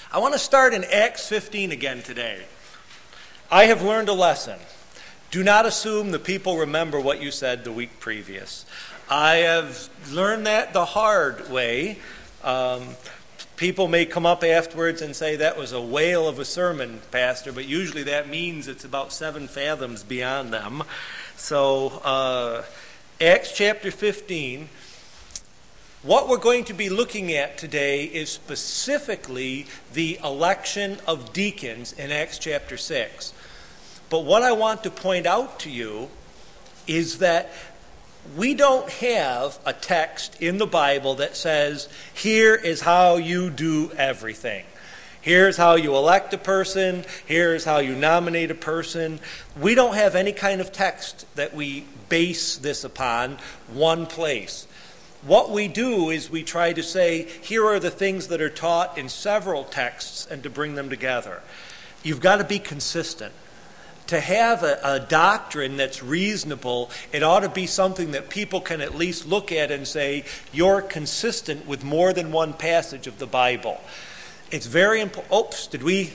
I want to start in Acts 15 again today. I have learned a lesson. Do not assume the people remember what you said the week previous. I have learned that the hard way. People may come up afterwards and say that was a whale of a sermon, Pastor, but usually that means it's about 7 fathoms beyond them. So, Acts chapter 15. What we're going to be looking at today is specifically the election of deacons in Acts chapter 6. But what I want to point out to you is that we don't have a text in the Bible that says, here is how you do everything. Here's how you elect a person. Here's how you nominate a person. We don't have any kind of text that we base this upon one place. What we do is we try to say, here are the things that are taught in several texts and to bring them together. You've got to be consistent. To have a doctrine that's reasonable, it ought to be something that people can at least look at and say, you're consistent with more than one passage of the Bible. It's very important. Oops, did we?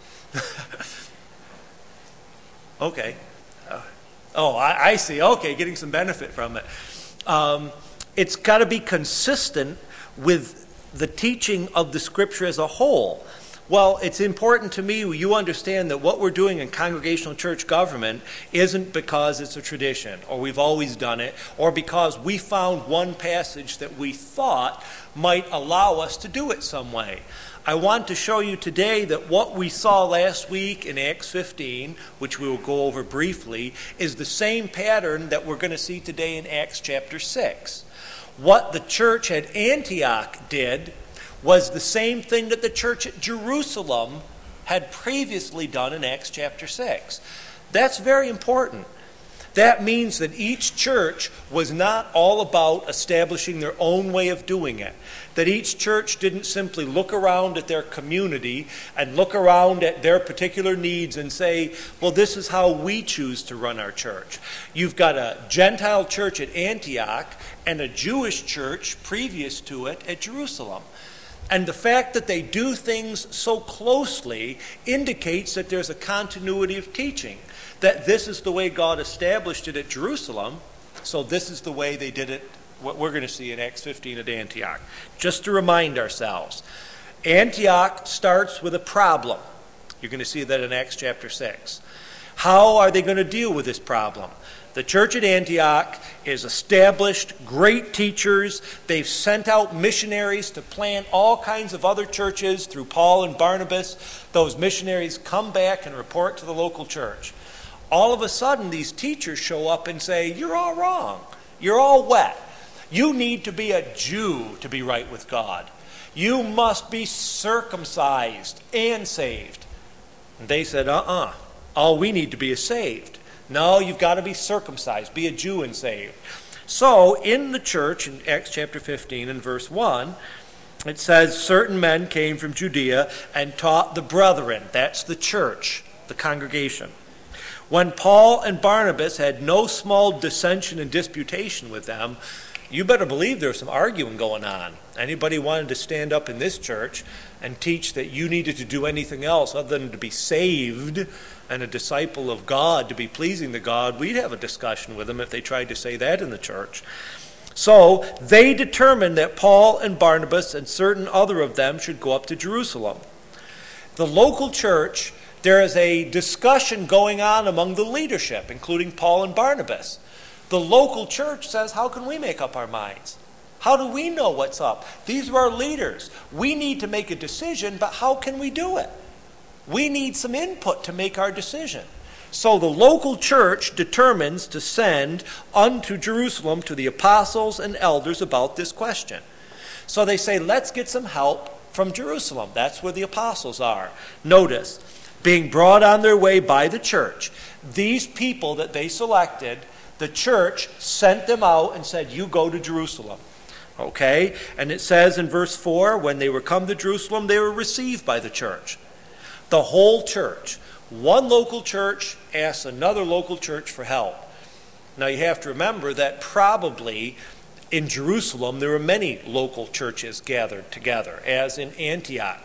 Okay. I see. Okay, getting some benefit from it. It's got to be consistent with the teaching of the Scripture as a whole. Well, it's important to me you understand that what we're doing in congregational church government isn't because it's a tradition, or we've always done it, or because we found one passage that we thought might allow us to do it some way. I want to show you today that what we saw last week in Acts 15, which we will go over briefly, is the same pattern that we're going to see today in Acts chapter 6. What the church at Antioch did was the same thing that the church at Jerusalem had previously done in Acts chapter 6. That's very important. That means that each church was not all about establishing their own way of doing it. That each church didn't simply look around at their community and look around at their particular needs and say, well, this is how we choose to run our church. You've got a Gentile church at Antioch and a Jewish church previous to it at Jerusalem. And the fact that they do things so closely indicates that there's a continuity of teaching. That this is the way God established it at Jerusalem, so this is the way they did it, what we're going to see in Acts 15 at Antioch. Just to remind ourselves, Antioch starts with a problem. You're going to see that in Acts chapter 6. How are they going to deal with this problem? The church at Antioch is established, great teachers. They've sent out missionaries to plant all kinds of other churches through Paul and Barnabas. Those missionaries come back and report to the local church. All of a sudden, these teachers show up and say, you're all wrong. You're all wet. You need to be a Jew to be right with God. You must be circumcised and saved. And they said, all we need to be is saved. No, you've got to be circumcised, be a Jew and saved. So, in the church, in Acts chapter 15 and verse 1, it says, certain men came from Judea and taught the brethren. That's the church, the congregation. When Paul and Barnabas had no small dissension and disputation with them, you better believe there was some arguing going on. Anybody wanted to stand up in this church and teach that you needed to do anything else other than to be saved and a disciple of God, to be pleasing to God, we'd have a discussion with them if they tried to say that in the church. So they determined that Paul and Barnabas and certain other of them should go up to Jerusalem. The local church, there is a discussion going on among the leadership, including Paul and Barnabas. The local church says, how can we make up our minds? How do we know what's up? These are our leaders. We need to make a decision, but how can we do it? We need some input to make our decision. So the local church determines to send unto Jerusalem to the apostles and elders about this question. So they say, let's get some help from Jerusalem. That's where the apostles are. Notice, being brought on their way by the church, these people that they selected, the church sent them out and said, you go to Jerusalem. Okay? And it says in verse 4, when they were come to Jerusalem, they were received by the church. The whole church. One local church asks another local church for help. Now you have to remember that probably in Jerusalem there were many local churches gathered together, as in Antioch,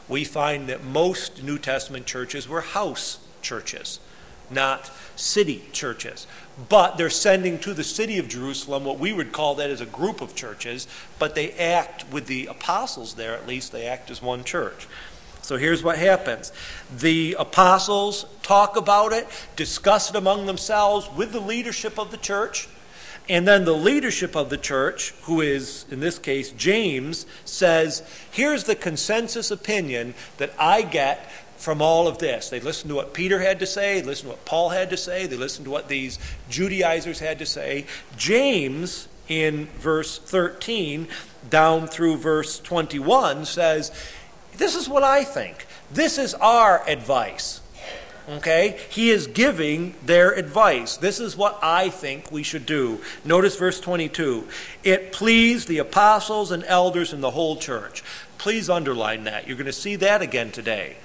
we find that most New Testament churches were house churches, not city churches. But they're sending to the city of Jerusalem what we would call that as a group of churches, but they act with the apostles there, at least they act as one church. So here's what happens. The apostles talk about it, discuss it among themselves with the leadership of the church, and then the leadership of the church, who is, in this case, James, says, here's the consensus opinion that I get from all of this. They listened to what Peter had to say, they listened to what Paul had to say, they listened to what these Judaizers had to say. James, in verse 13 down through verse 21, says, this is what I think. This is our advice. Okay? He is giving their advice. This is what I think we should do. Notice verse 22. It pleased the apostles and elders in the whole church. Please underline that. You're going to see that again today.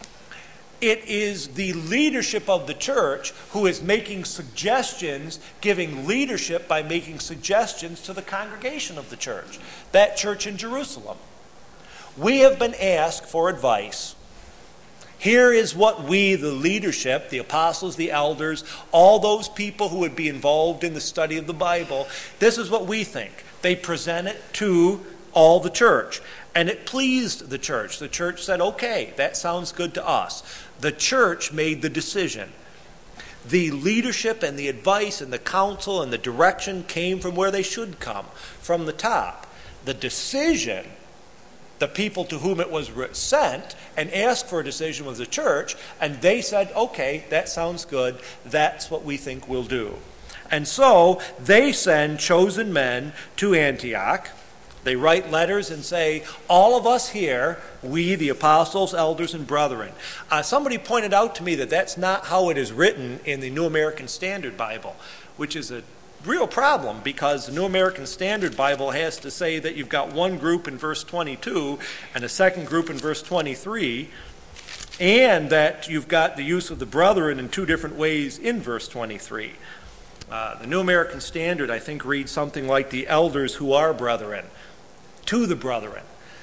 It is the leadership of the church who is making suggestions, giving leadership by making suggestions to the congregation of the church, that church in Jerusalem. We have been asked for advice. Here is what we, the leadership, the apostles, the elders, all those people who would be involved in the study of the Bible, this is what we think. They present it to all the church. And it pleased the church. The church said, okay, that sounds good to us. The church made the decision. The leadership and the advice and the counsel and the direction came from where they should come, from the top. The decision, the people to whom it was sent and asked for a decision, was the church, and they said, okay, that sounds good. That's what we think we'll do. And so they send chosen men to Antioch. They write letters and say, all of us here, we, the apostles, elders, and brethren. Somebody pointed out to me that that's not how it is written in the New American Standard Bible, which is a real problem because the New American Standard Bible has to say that you've got one group in verse 22 and a second group in verse 23, and that you've got the use of the brethren in two different ways in verse 23. The New American Standard, I think, reads something like the elders who are brethren, to the brethren.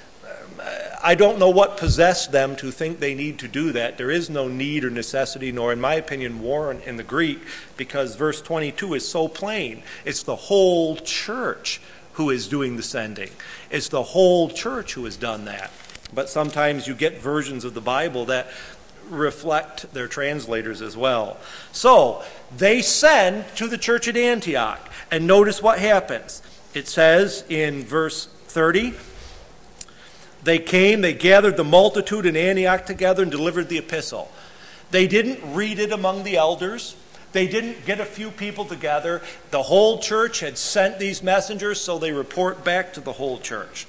I don't know what possessed them to think they need to do that. There is no need or necessity, nor, in my opinion, warrant in the Greek, because verse 22 is so plain. It's the whole church who is doing the sending. It's the whole church who has done that. But sometimes you get versions of the Bible that reflect their translators as well. So, they send to the church at Antioch. And notice what happens. It says in verse 30, they came, they gathered the multitude in Antioch together and delivered the epistle. They didn't read it among the elders. They didn't get a few people together. The whole church had sent these messengers, so they report back to the whole church.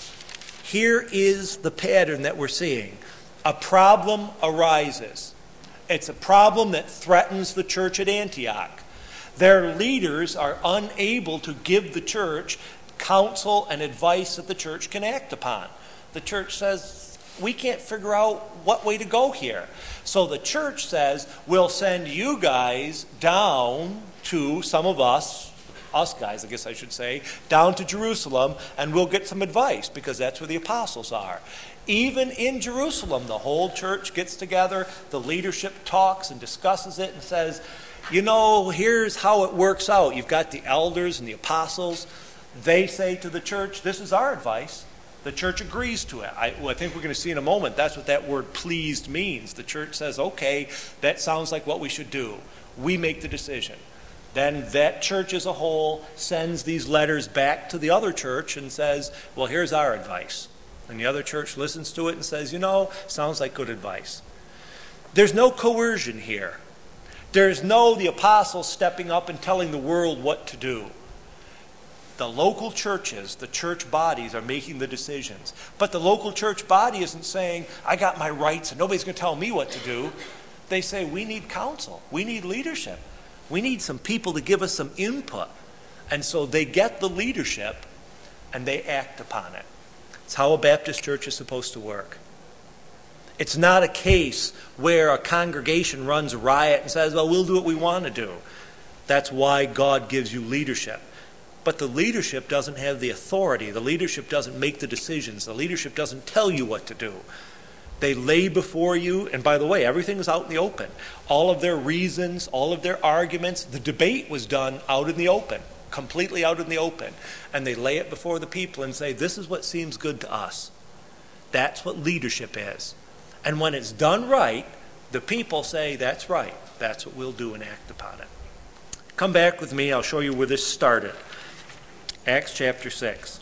Here is the pattern that we're seeing. A problem arises. It's a problem that threatens the church at Antioch. Their leaders are unable to give the church counsel and advice that the church can act upon. The church says, we can't figure out what way to go here. So the church says, we'll send you guys down to some of us guys, I guess I should say, down to Jerusalem, and we'll get some advice, because that's where the apostles are. Even in Jerusalem, the whole church gets together, the leadership talks and discusses it and says, you know, here's how it works out. You've got the elders and the apostles. They say to the church, this is our advice. The church agrees to it. I think we're going to see in a moment, that's what that word pleased means. The church says, okay, that sounds like what we should do. We make the decision. Then that church as a whole sends these letters back to the other church and says, well, here's our advice. And the other church listens to it and says, you know, sounds like good advice. There's no coercion here. There's no the apostles stepping up and telling the world what to do. The local churches, the church bodies are making the decisions. But the local church body isn't saying, I got my rights and nobody's going to tell me what to do. They say, we need counsel. We need leadership. We need some people to give us some input. And so they get the leadership and they act upon it. It's how a Baptist church is supposed to work. It's not a case where a congregation runs riot and says, well, we'll do what we want to do. That's why God gives you leadership. But the leadership doesn't have the authority. The leadership doesn't make the decisions. The leadership doesn't tell you what to do. They lay before you, and by the way, everything is out in the open. All of their reasons, all of their arguments, the debate was done out in the open, completely out in the open. And they lay it before the people and say, this is what seems good to us. That's what leadership is. And when it's done right, the people say, that's right. That's what we'll do and act upon it. Come back with me. I'll show you where this started. Acts chapter 6.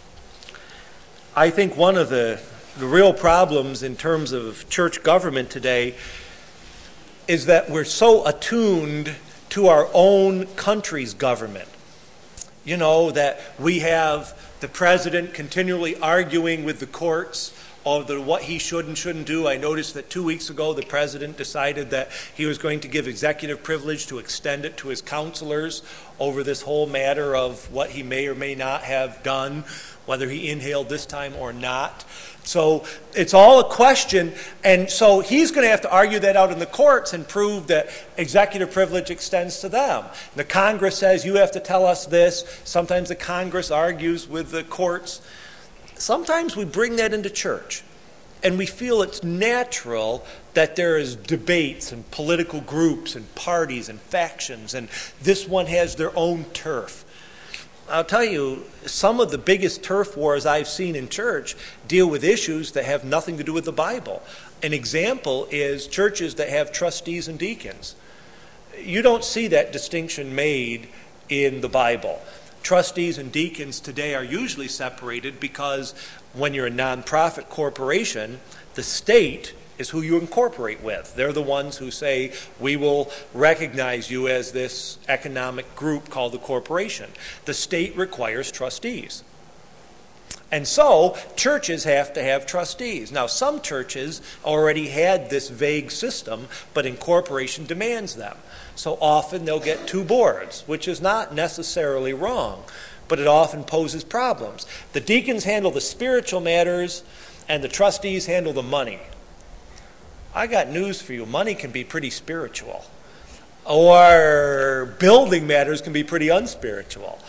I think one of the real problems in terms of church government today is that we're so attuned to our own country's government. You know, that we have the president continually arguing with the courts over what he should and shouldn't do. I noticed that 2 weeks ago the president decided that he was going to give executive privilege to extend it to his counselors over this whole matter of what he may or may not have done, whether he inhaled this time or not. So it's all a question, and so he's going to have to argue that out in the courts and prove that executive privilege extends to them. The Congress says, you have to tell us this. Sometimes the Congress argues with the courts. Sometimes we bring that into church, and we feel it's natural that there is debates and political groups and parties and factions, and this one has their own turf. I'll tell you, some of the biggest turf wars I've seen in church deal with issues that have nothing to do with the Bible. An example is churches that have trustees and deacons. You don't see that distinction made in the Bible. Trustees and deacons today are usually separated because when you're a nonprofit corporation, the state is who you incorporate with. They're the ones who say, we will recognize you as this economic group called the corporation. The state requires trustees. And so, churches have to have trustees. Now, some churches already had this vague system, but incorporation demands them. So often they'll get 2 boards, which is not necessarily wrong, but it often poses problems. The deacons handle the spiritual matters, and the trustees handle the money. I got news for you. Money can be pretty spiritual. Or building matters can be pretty unspiritual.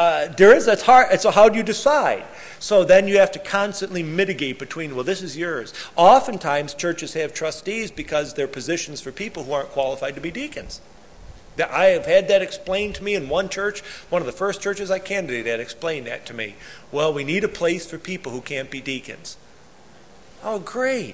So how do you decide? So then you have to constantly mitigate between, well, this is yours. Oftentimes churches have trustees because they're positions for people who aren't qualified to be deacons. I have had that explained to me in one church. One of the first churches I candidated at explained that to me. Well, we need a place for people who can't be deacons. Oh, great.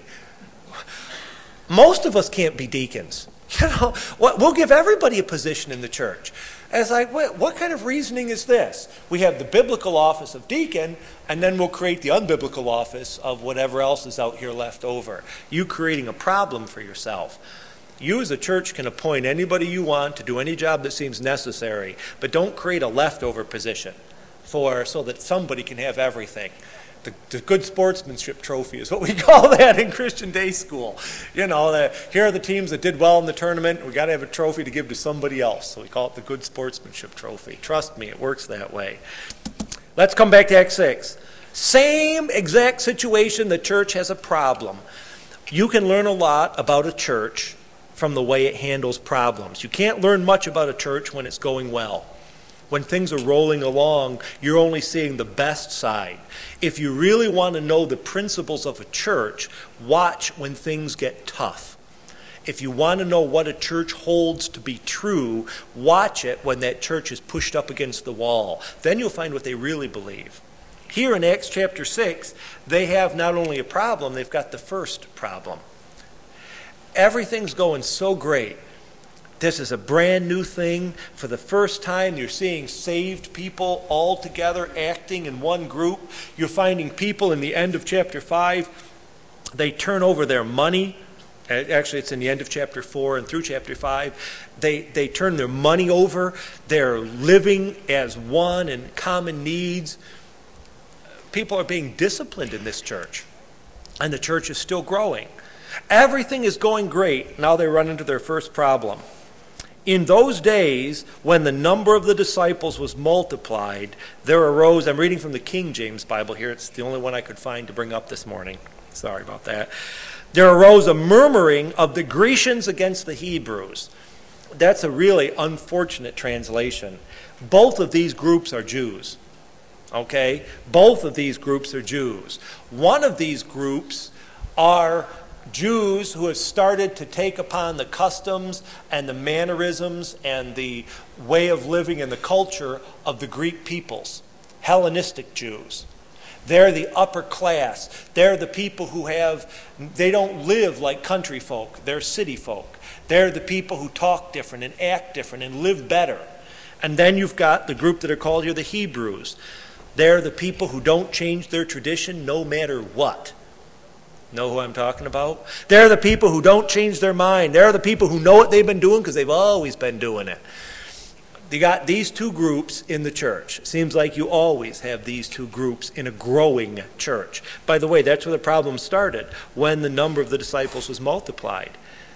Most of us can't be deacons. You know, we'll give everybody a position in the church. And it's like, what kind of reasoning is this? We have the biblical office of deacon, and then we'll create the unbiblical office of whatever else is out here left over. You creating a problem for yourself. You as a church can appoint anybody you want to do any job that seems necessary, but don't create a leftover position so that somebody can have everything. The good sportsmanship trophy is what we call that in Christian day school. You know, here are the teams that did well in the tournament. We got to have a trophy to give to somebody else. So we call it the good sportsmanship trophy. Trust me, it works that way. Let's come back to Acts 6. Same exact situation. The church has a problem. You can learn a lot about a church from the way it handles problems. You can't learn much about a church when it's going well. When things are rolling along, you're only seeing the best side. If you really want to know the principles of a church, watch when things get tough. If you want to know what a church holds to be true, watch it when that church is pushed up against the wall. Then you'll find what they really believe. Here in Acts chapter 6, they have not only a problem, they've got the first problem. Everything's going so great. This is a brand new thing. For the first time, you're seeing saved people all together acting in one group. You're finding people in the end of chapter 5, they turn over their money. Actually, it's in the end of chapter 4 and through chapter 5. They turn their money over. They're living as one in common needs. People are being disciplined in this church, and the church is still growing. Everything is going great. Now they run into their first problem. In those days, when the number of the disciples was multiplied, there arose, I'm reading from the King James Bible here, it's the only one I could find to bring up this morning. Sorry about that. There arose a murmuring of the Grecians against the Hebrews. That's a really unfortunate translation. Both of these groups are Jews. Okay? Both of these groups are Jews. One of these groups are Jews who have started to take upon the customs and the mannerisms and the way of living and the culture of the Greek peoples, Hellenistic Jews. They're the upper class. They're the people they don't live like country folk. They're city folk. They're the people who talk different and act different and live better. And then you've got the group that are called here the Hebrews. They're the people who don't change their tradition no matter what. Know who I'm talking about? They're the people who don't change their mind. They're the people who know what they've been doing because they've always been doing it. You got these two groups in the church. It seems like you always have these two groups in a growing church. By the way, that's where the problem started, when the number of the disciples was multiplied.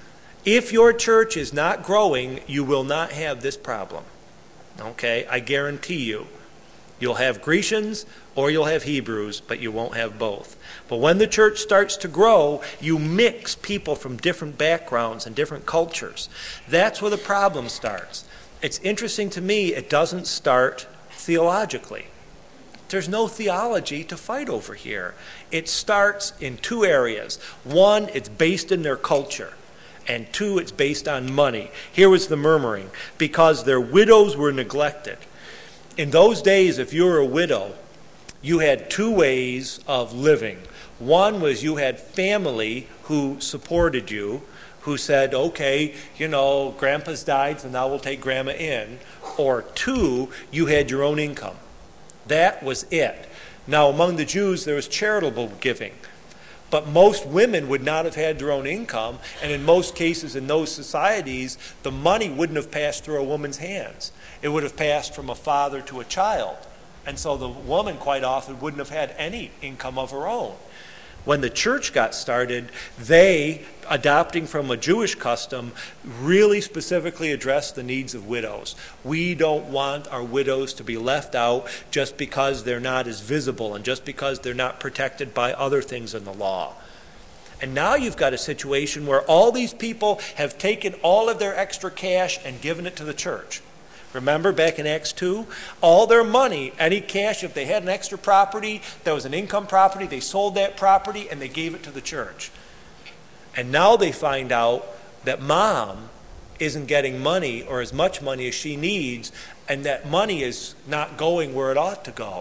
If your church is not growing, you will not have this problem. Okay? I guarantee you. You'll have Grecians or you'll have Hebrews, but you won't have both. But when the church starts to grow, you mix people from different backgrounds and different cultures. That's where the problem starts. It's interesting to me, it doesn't start theologically. There's no theology to fight over here. It starts in two areas. One, it's based in their culture. And two, it's based on money. Here was the murmuring, because their widows were neglected. In those days, if you were a widow, you had two ways of living. One was you had family who supported you, who said, okay, grandpa's died, so now we'll take grandma in. Or two, you had your own income. That was it. Now, among the Jews, there was charitable giving. But most women would not have had their own income, and in most cases in those societies, the money wouldn't have passed through a woman's hands. It would have passed from a father to a child. And so the woman quite often wouldn't have had any income of her own. When the church got started, they, adopting from a Jewish custom, really specifically addressed the needs of widows. We don't want our widows to be left out just because they're not as visible and just because they're not protected by other things in the law. And now you've got a situation where all these people have taken all of their extra cash and given it to the church. Remember back in Acts 2? All their money, any cash, if they had an extra property, that was an income property, they sold that property and they gave it to the church. And now they find out that mom isn't getting money or as much money as she needs, and that money is not going where it ought to go.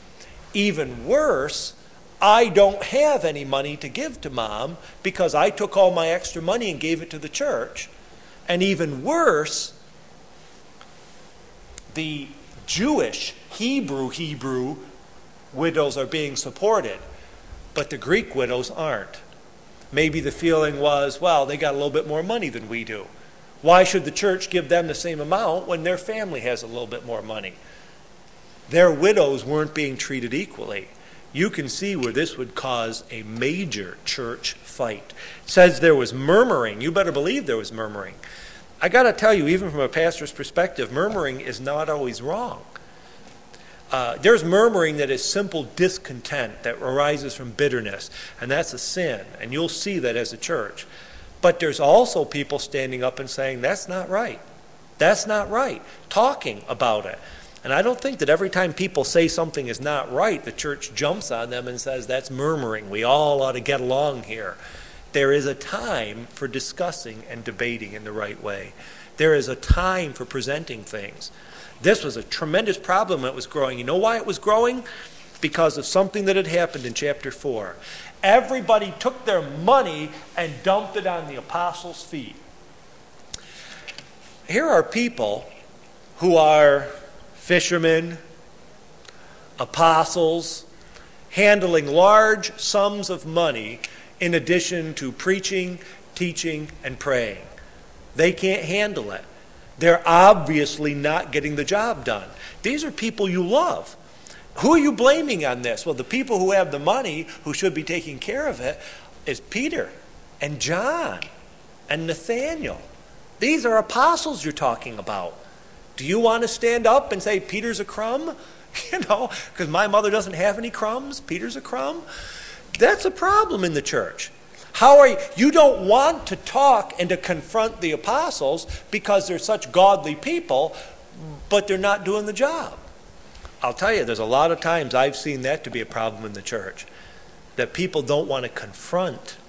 Even worse, I don't have any money to give to mom because I took all my extra money and gave it to the church. And even worse, the Jewish Hebrew widows are being supported, but the Greek widows aren't. Maybe the feeling was, well, they got a little bit more money than we do. Why should the church give them the same amount when their family has a little bit more money? Their widows weren't being treated equally. You can see where this would cause a major church fight. It says there was murmuring. You better believe there was murmuring. I got to tell you, even from a pastor's perspective, murmuring is not always wrong. There's murmuring that is simple discontent that arises from bitterness, and that's a sin, and you'll see that as a church. But there's also people standing up and saying, that's not right. That's not right. Talking about it. And I don't think that every time people say something is not right, the church jumps on them and says, that's murmuring. We all ought to get along here. There is a time for discussing and debating in the right way. There is a time for presenting things. This was a tremendous problem that was growing. You know why it was growing? Because of something that had happened in chapter 4. Everybody took their money and dumped it on the apostles' feet. Here are people who are fishermen, apostles, handling large sums of money in addition to preaching, teaching, and praying. They can't handle it. They're obviously not getting the job done. These are people you love. Who are you blaming on this? Well, the people who have the money, who should be taking care of it, is Peter and John and Nathaniel. These are apostles you're talking about. Do you want to stand up and say, Peter's a crumb? Because my mother doesn't have any crumbs. Peter's a crumb. That's a problem in the church. You don't want to talk and to confront the apostles because they're such godly people, but they're not doing the job. I'll tell you, there's a lot of times I've seen that to be a problem in the church, that people don't want to confront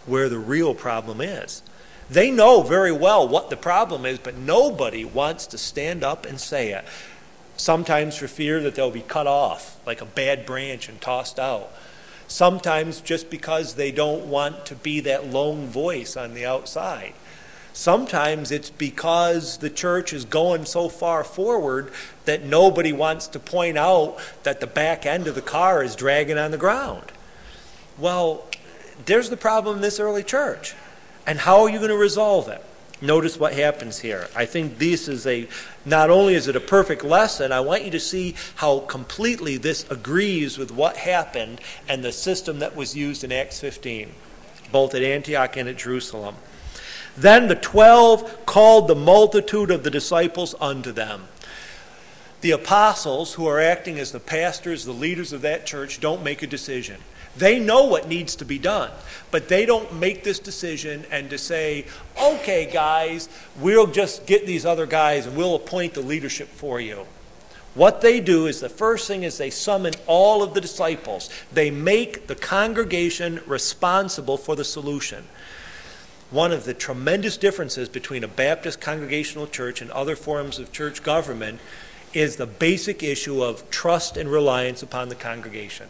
where the real problem is. They know very well what the problem is, but nobody wants to stand up and say it. Sometimes for fear that they'll be cut off, like a bad branch, and tossed out. Sometimes just because they don't want to be that lone voice on the outside. Sometimes it's because the church is going so far forward that nobody wants to point out that the back end of the car is dragging on the ground. Well, there's the problem in this early church. And how are you going to resolve it? Notice what happens here. I think this is not only is it a perfect lesson, I want you to see how completely this agrees with what happened and the system that was used in Acts 15, both at Antioch and at Jerusalem. Then the 12 called the multitude of the disciples unto them. The apostles, who are acting as the pastors, the leaders of that church, don't make a decision. They know what needs to be done, but they don't make this decision and to say, okay, guys, we'll just get these other guys and we'll appoint the leadership for you. What they do is the first thing is they summon all of the disciples. They make the congregation responsible for the solution. One of the tremendous differences between a Baptist congregational church and other forms of church government is the basic issue of trust and reliance upon the congregation.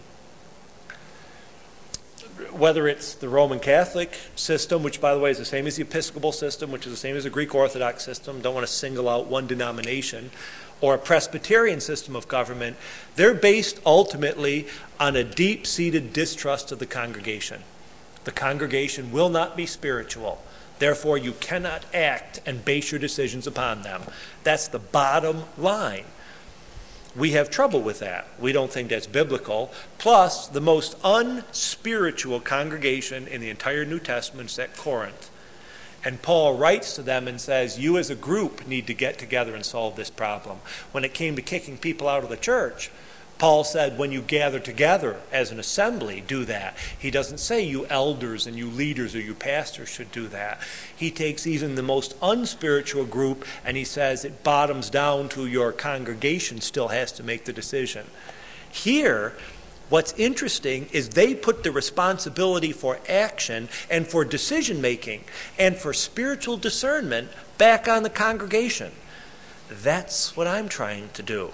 Whether it's the Roman Catholic system, which, by the way, is the same as the Episcopal system, which is the same as the Greek Orthodox system, don't want to single out one denomination, or a Presbyterian system of government, they're based ultimately on a deep-seated distrust of the congregation. The congregation will not be spiritual. Therefore, you cannot act and base your decisions upon them. That's the bottom line. We have trouble with that. We don't think that's biblical. Plus, the most unspiritual congregation in the entire New Testament is at Corinth. And Paul writes to them and says, you as a group need to get together and solve this problem. When it came to kicking people out of the church, Paul said, when you gather together as an assembly, do that. He doesn't say you elders and you leaders or you pastors should do that. He takes even the most unspiritual group and he says it bottoms down to your congregation still has to make the decision. Here, what's interesting is they put the responsibility for action and for decision making and for spiritual discernment back on the congregation. That's what I'm trying to do.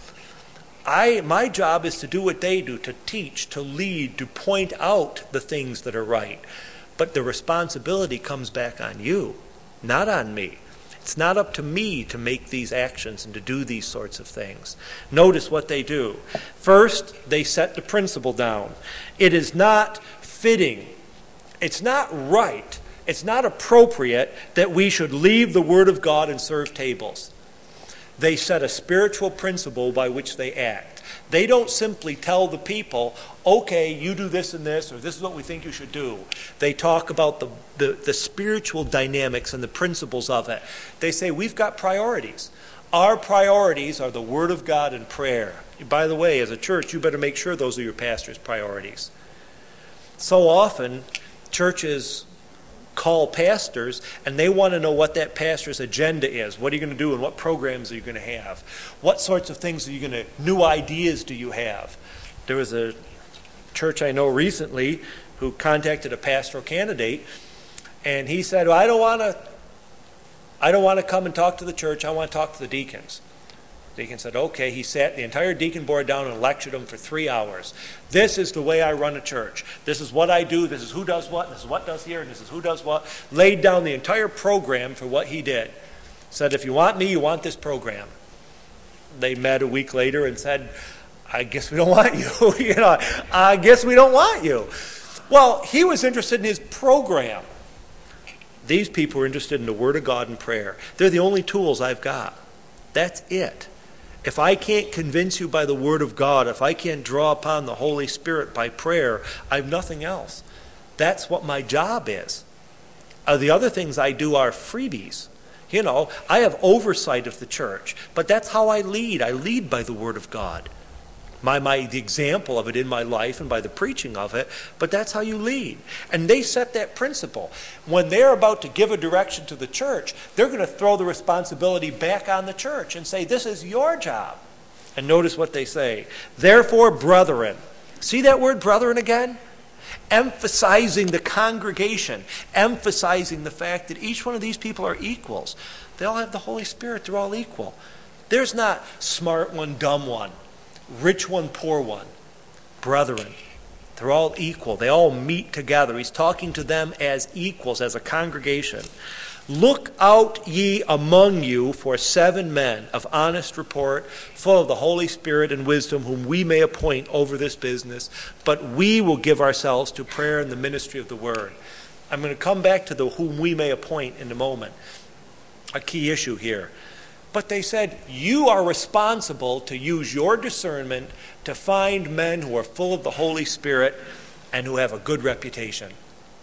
My job is to do what they do, to teach, to lead, to point out the things that are right. But the responsibility comes back on you, not on me. It's not up to me to make these actions and to do these sorts of things. Notice what they do. First, they set the principle down. It is not fitting. It's not right. It's not appropriate that we should leave the Word of God and serve tables. They set a spiritual principle by which they act. They don't simply tell the people, okay, you do this and this, or this is what we think you should do. They talk about the spiritual dynamics and the principles of it. They say, we've got priorities. Our priorities are the Word of God and prayer. By the way, as a church, you better make sure those are your pastor's priorities. So often, churches call pastors and they want to know what that pastor's agenda is. What are you going to do and what programs are you going to have? What sorts of things are you going to, new ideas do you have? There was a church I know recently who contacted a pastoral candidate and he said, well, I don't want to come and talk to the church. I want to talk to the deacons. The deacon said, okay. He sat the entire deacon board down and lectured them for 3 hours. This is the way I run a church. This is what I do. This is who does what. This is what does here. And this is who does what. Laid down the entire program for what he did. Said, if you want me, you want this program. They met a week later and said, I guess we don't want you. I guess we don't want you. Well, he was interested in his program. These people are interested in the Word of God and prayer. They're the only tools I've got. That's it. If I can't convince you by the Word of God, if I can't draw upon the Holy Spirit by prayer, I have nothing else. That's what my job is. The other things I do are freebies. I have oversight of the church, but that's how I lead. I lead by the Word of God. The example of it in my life and by the preaching of it, but that's how you lead. And they set that principle. When they're about to give a direction to the church, they're going to throw the responsibility back on the church and say, this is your job. And notice what they say. Therefore, brethren. See that word brethren again? emphasizing the congregation, emphasizing the fact that each one of these people are equals. They all have the Holy Spirit. They're all equal. There's not smart one, dumb one, rich one, poor one. Brethren, they're all equal. They all meet together. He's talking to them as equals, as a congregation. Look out ye among you for 7 men of honest report, full of the Holy Spirit and wisdom, whom we may appoint over this business, but we will give ourselves to prayer and the ministry of the word. I'm going to come back to the whom we may appoint in a moment. A key issue here. But they said, you are responsible to use your discernment to find men who are full of the Holy Spirit and who have a good reputation.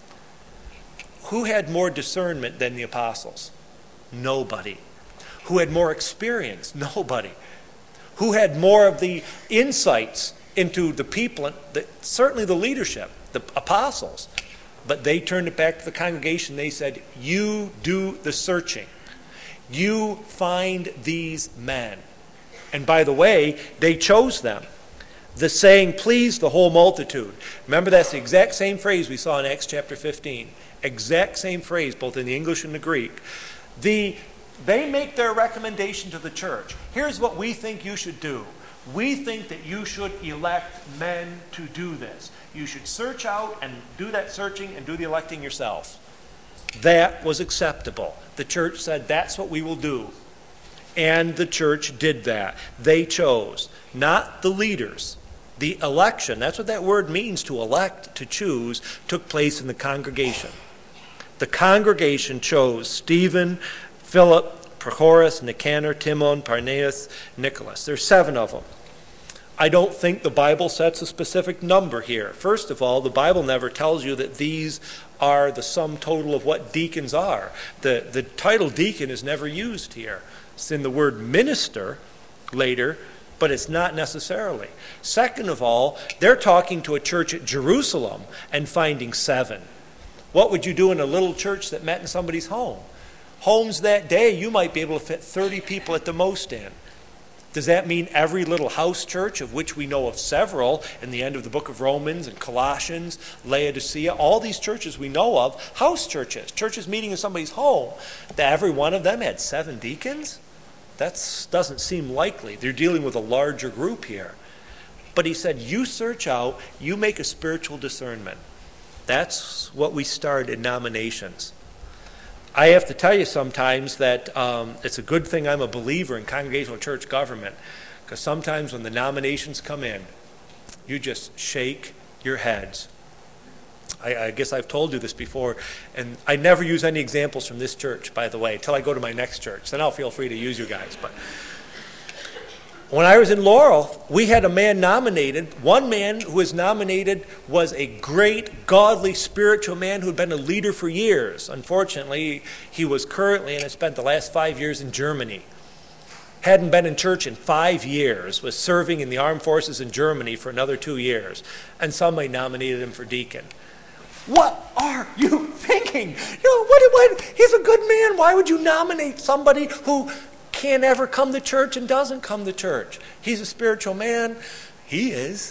Who had more discernment than the apostles? Nobody. Who had more experience? Nobody. Who had more of the insights into the people, certainly the leadership, the apostles. But they turned it back to the congregation. They said, you do the searching. You find these men. And by the way, they chose them. The saying pleased the whole multitude. Remember, that's the exact same phrase we saw in Acts chapter 15. Exact same phrase, both in the English and the Greek. They make their recommendation to the church. Here's what we think you should do. We think that you should elect men to do this. You should search out and do that searching and do the electing yourself. That was acceptable. The church said, that's what we will do. And the church did that. They chose, not the leaders. The election, that's what that word means, to elect, to choose, took place in the congregation. The congregation chose Stephen, Philip, Prochorus, Nicanor, Timon, Parmenas, Nicholas. There's 7 of them. I don't think the Bible sets a specific number here. First of all, the Bible never tells you that these are the sum total of what deacons are. The title deacon is never used here. It's in the word minister later, but it's not necessarily. Second of all, they're talking to a church at Jerusalem and finding 7. What would you do in a little church that met in somebody's home? Homes that day, you might be able to fit 30 people at the most in. Does that mean every little house church, of which we know of several in the end of the book of Romans and Colossians, Laodicea, all these churches we know of, house churches, churches meeting in somebody's home, that every one of them had 7 deacons? That doesn't seem likely. They're dealing with a larger group here. But he said, you search out, you make a spiritual discernment. That's what we start in nominations. I have to tell you sometimes that it's a good thing I'm a believer in congregational church government, because sometimes when the nominations come in, you just shake your heads. I guess I've told you this before, and I never use any examples from this church, by the way, until I go to my next church. Then I'll feel free to use you guys. But when I was in Laurel, we had a man nominated. One man who was nominated was a great, godly, spiritual man who had been a leader for years. Unfortunately, he was currently and had spent the last 5 years in Germany. Hadn't been in church in 5 years, was serving in the armed forces in Germany for another 2 years. And somebody nominated him for deacon. What are you thinking? He's a good man. Why would you nominate somebody who can't ever come to church and doesn't come to church? He's a spiritual man. He is.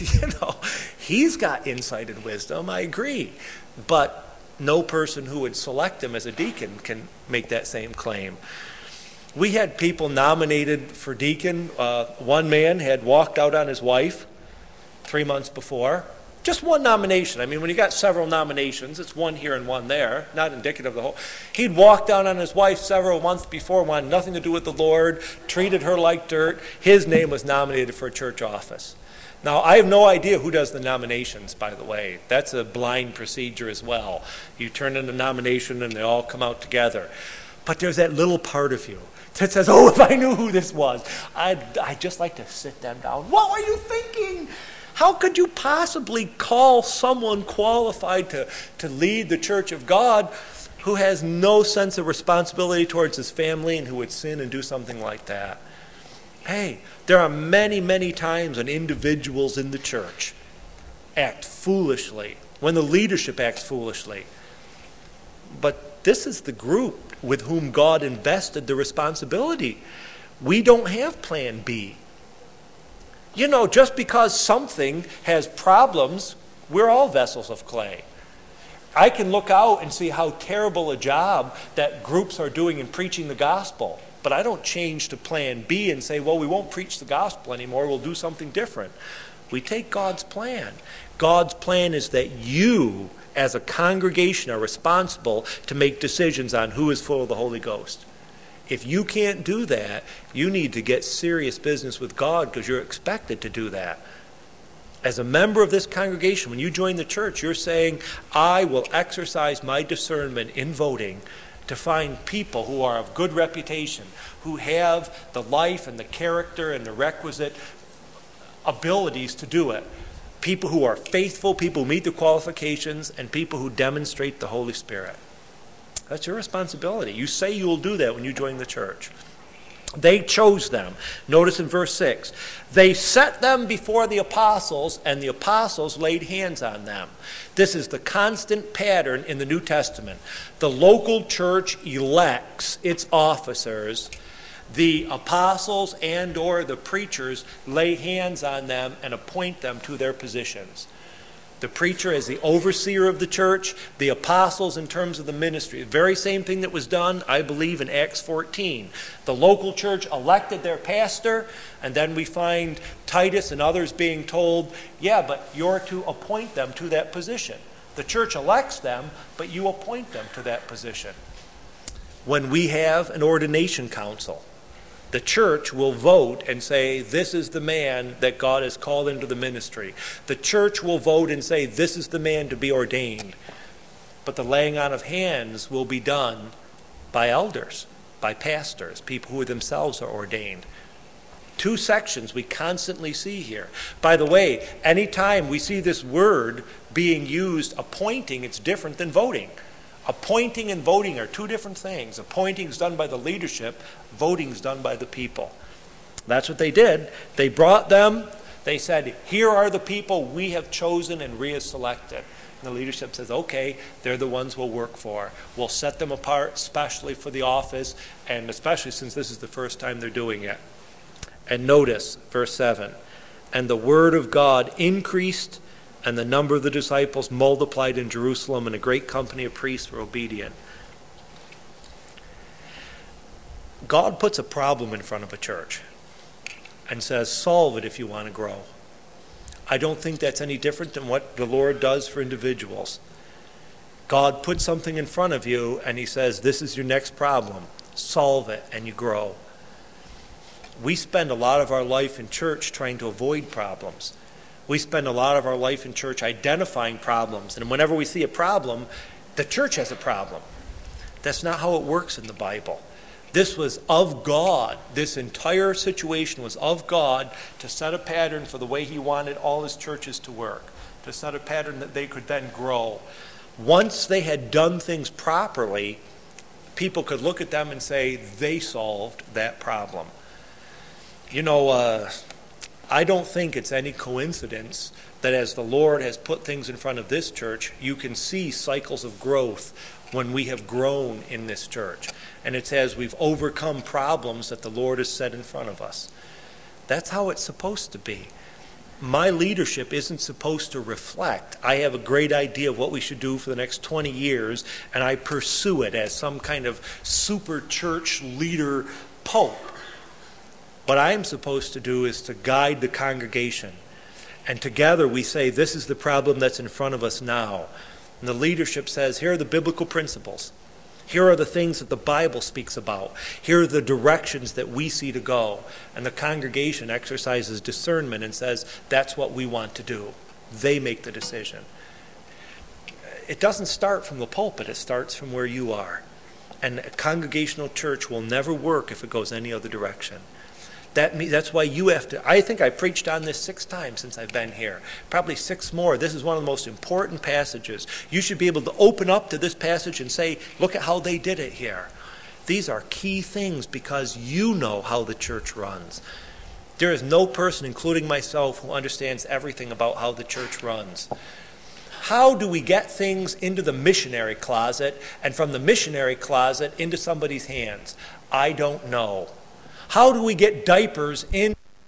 He's got insight and wisdom. I agree. But no person who would select him as a deacon can make that same claim. We had people nominated for deacon. One man had walked out on his wife 3 months before. Just one nomination. I mean, when you got several nominations, it's one here and one there, not indicative of the whole. He'd walked out on his wife several months before, wanted nothing to do with the Lord, treated her like dirt. His name was nominated for a church office. Now, I have no idea who does the nominations, by the way. That's a blind procedure as well. You turn in a nomination and they all come out together. But there's that little part of you that says, oh, if I knew who this was, I'd just like to sit them down. What were you thinking? How could you possibly call someone qualified to lead the church of God who has no sense of responsibility towards his family and who would sin and do something like that? Hey, there are many, many times when individuals in the church act foolishly, when the leadership acts foolishly. But this is the group with whom God invested the responsibility. We don't have plan B. Just because something has problems We're all vessels of clay. I can look out and see how terrible a job that groups are doing in preaching the gospel, but I don't change to plan B and say, well, we won't preach the gospel anymore, we'll do something different. We take God's plan. God's plan is that you, as a congregation, are responsible to make decisions on who is full of the Holy Ghost. If you can't do that, you need to get serious business with God, because you're expected to do that. As a member of this congregation, when you join the church, you're saying, I will exercise my discernment in voting to find people who are of good reputation, who have the life and the character and the requisite abilities to do it. People who are faithful, people who meet the qualifications, and people who demonstrate the Holy Spirit. That's your responsibility. You say you will do that when you join the church. They chose them. Notice in verse 6, they set them before the apostles, and the apostles laid hands on them. This is the constant pattern in the New Testament. The local church elects its officers. The apostles and or the preachers lay hands on them and appoint them to their positions. The preacher as the overseer of the church, the apostles in terms of the ministry. The very same thing that was done, I believe, in Acts 14. The local church elected their pastor, and then we find Titus and others being told, yeah, but you're to appoint them to that position. The church elects them, but you appoint them to that position. When we have an ordination council, the church will vote and say, this is the man that God has called into the ministry. The church will vote and say, this is the man to be ordained. But the laying on of hands will be done by elders, by pastors, people who themselves are ordained. Two sections we constantly see here. By the way, anytime we see this word being used, appointing, it's different than voting. Appointing and voting are two different things. Appointing is done by the leadership. Voting is done by the people. That's what they did. They brought them. They said, here are the people we have chosen and selected. And the leadership says, okay, they're the ones we'll work for. We'll set them apart especially for the office, and especially since this is the first time they're doing it. And notice, verse 7, and the word of God increased, and the number of the disciples multiplied in Jerusalem, and a great company of priests were obedient. God puts a problem in front of a church and says, solve it if you want to grow. I don't think that's any different than what the Lord does for individuals. God puts something in front of you and he says, this is your next problem. Solve it and you grow. We spend a lot of our life in church trying to avoid problems. We spend a lot of our life in church identifying problems. And whenever we see a problem, the church has a problem. That's not how it works in the Bible. This was of God. This entire situation was of God to set a pattern for the way he wanted all his churches to work, to set a pattern that they could then grow. Once they had done things properly, people could look at them and say they solved that problem. You know, I don't think it's any coincidence that as the Lord has put things in front of this church, you can see cycles of growth when we have grown in this church. And it's as we've overcome problems that the Lord has set in front of us. That's how it's supposed to be. My leadership isn't supposed to reflect. I have a great idea of what we should do for the next 20 years, and I pursue it as some kind of super church leader pope. What I'm supposed to do is to guide the congregation. And together we say, this is the problem that's in front of us now. And the leadership says, here are the biblical principles. Here are the things that the Bible speaks about. Here are the directions that we see to go. And the congregation exercises discernment and says, that's what we want to do. They make the decision. It doesn't start from the pulpit. It starts from where you are. And a congregational church will never work if it goes any other direction. That's why you have to. I think I preached on this 6 times since I've been here. Probably 6 more. This is one of the most important passages. You should be able to open up to this passage and say, look at how they did it here. These are key things because you know how the church runs. There is no person, including myself, who understands everything about how the church runs. How do we get things into the missionary closet and from the missionary closet into somebody's hands? I don't know. How do we get diapers in